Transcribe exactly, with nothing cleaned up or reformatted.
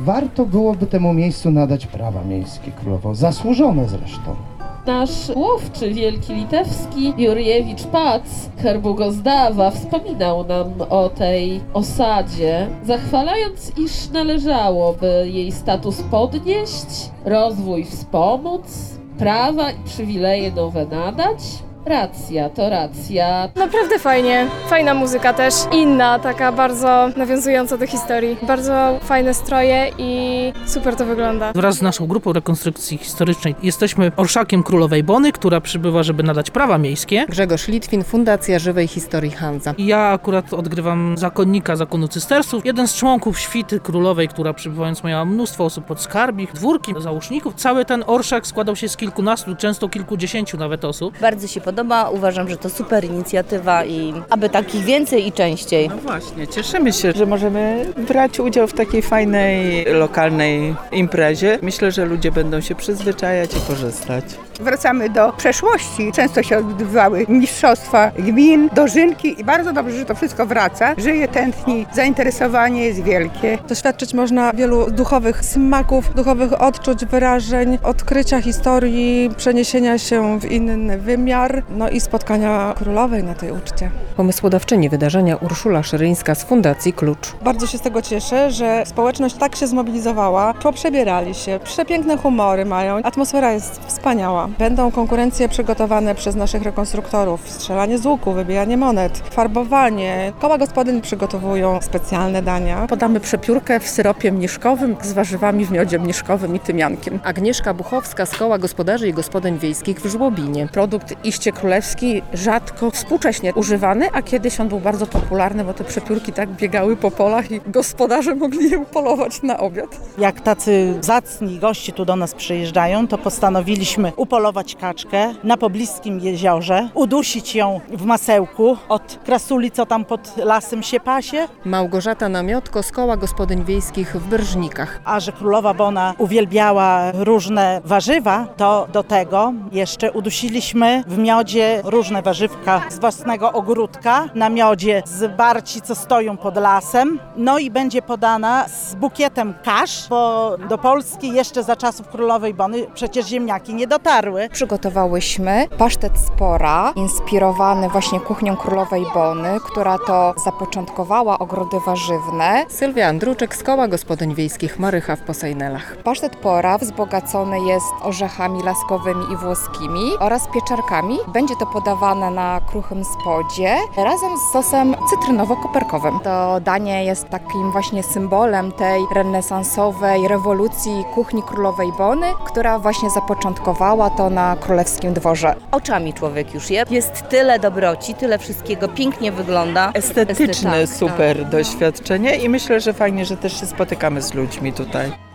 warto byłoby temu miejscu nadać prawa miejskie królowo, zasłużone zresztą. Nasz łowczy wielki litewski Jurjewicz Pac, Herbugozdawa, wspominał nam o tej osadzie, zachwalając, iż należałoby jej status podnieść, rozwój wspomóc, prawa i przywileje nowe nadać. Racja, to racja. Naprawdę fajnie, fajna muzyka też, inna, taka bardzo nawiązująca do historii. Bardzo fajne stroje i super to wygląda. Wraz z naszą grupą rekonstrukcji historycznej jesteśmy orszakiem Królowej Bony, która przybywa, żeby nadać prawa miejskie. Grzegorz Litwin, Fundacja Żywej Historii Hanza. I ja akurat odgrywam zakonnika zakonu cystersów. Jeden z członków świty królowej, która przybywając miała mnóstwo osób pod skarbich, dwórki, załóżników. Cały ten orszak składał się z kilkunastu, często kilkudziesięciu nawet osób. Bardzo się podoba. Uważam, że to super inicjatywa i aby takich więcej i częściej. No właśnie, cieszymy się, że możemy brać udział w takiej fajnej, lokalnej imprezie. Myślę, że ludzie będą się przyzwyczajać i korzystać. Wracamy do przeszłości. Często się odbywały mistrzostwa gmin, dożynki i bardzo dobrze, że to wszystko wraca. Żyje, tętni, zainteresowanie jest wielkie. Doświadczyć można wielu duchowych smaków, duchowych odczuć, wyrażeń, odkrycia historii, przeniesienia się w inny wymiar, no i spotkania królowej na tej uczcie. Pomysłodawczyni wydarzenia Urszula Szyryńska z Fundacji Klucz. Bardzo się z tego cieszę, że społeczność tak się zmobilizowała, poprzebierali się, przepiękne humory mają, atmosfera jest wspaniała. Będą konkurencje przygotowane przez naszych rekonstruktorów, strzelanie z łuku, wybijanie monet, farbowanie. Koła gospodyń przygotowują specjalne dania. Podamy przepiórkę w syropie mniszkowym z warzywami w miodzie mniszkowym i tymiankiem. Agnieszka Buchowska z Koła Gospodarzy i Gospodyń Wiejskich w Żłobinie. Produkt iście królewski, rzadko współcześnie używany, a kiedyś on był bardzo popularny, bo te przepiórki tak biegały po polach i gospodarze mogli je upolować na obiad. Jak tacy zacni goście tu do nas przyjeżdżają, to postanowiliśmy upolować kaczkę na pobliskim jeziorze, udusić ją w masełku od krasuli, co tam pod lasem się pasie. Małgorzata Namiotko z Koła Gospodyń Wiejskich w Brżnikach. A że królowa Bona uwielbiała różne warzywa, to do tego jeszcze udusiliśmy w miodzie różne warzywka z własnego ogródka, na miodzie z barci, co stoją pod lasem. No i będzie podana z bukietem kasz, bo do Polski jeszcze za czasów królowej Bony przecież ziemniaki nie dotarły. Przygotowałyśmy pasztet z pora, inspirowany właśnie kuchnią królowej Bony, która to zapoczątkowała ogrody warzywne. Sylwia Andruczek z Koła Gospodyń Wiejskich Marycha w Posejnelach. Pasztet pora wzbogacony jest orzechami laskowymi i włoskimi oraz pieczarkami. Będzie to podawane na kruchym spodzie razem z sosem cytrynowo-koperkowym. To danie jest takim właśnie symbolem tej renesansowej rewolucji kuchni królowej Bony, która właśnie zapoczątkowała to na królewskim dworze. Oczami człowiek już je. Jest tyle dobroci, tyle wszystkiego, pięknie wygląda. Estetyczne, Esty- tak, super tak. doświadczenie i myślę, że fajnie, że też się spotykamy z ludźmi tutaj.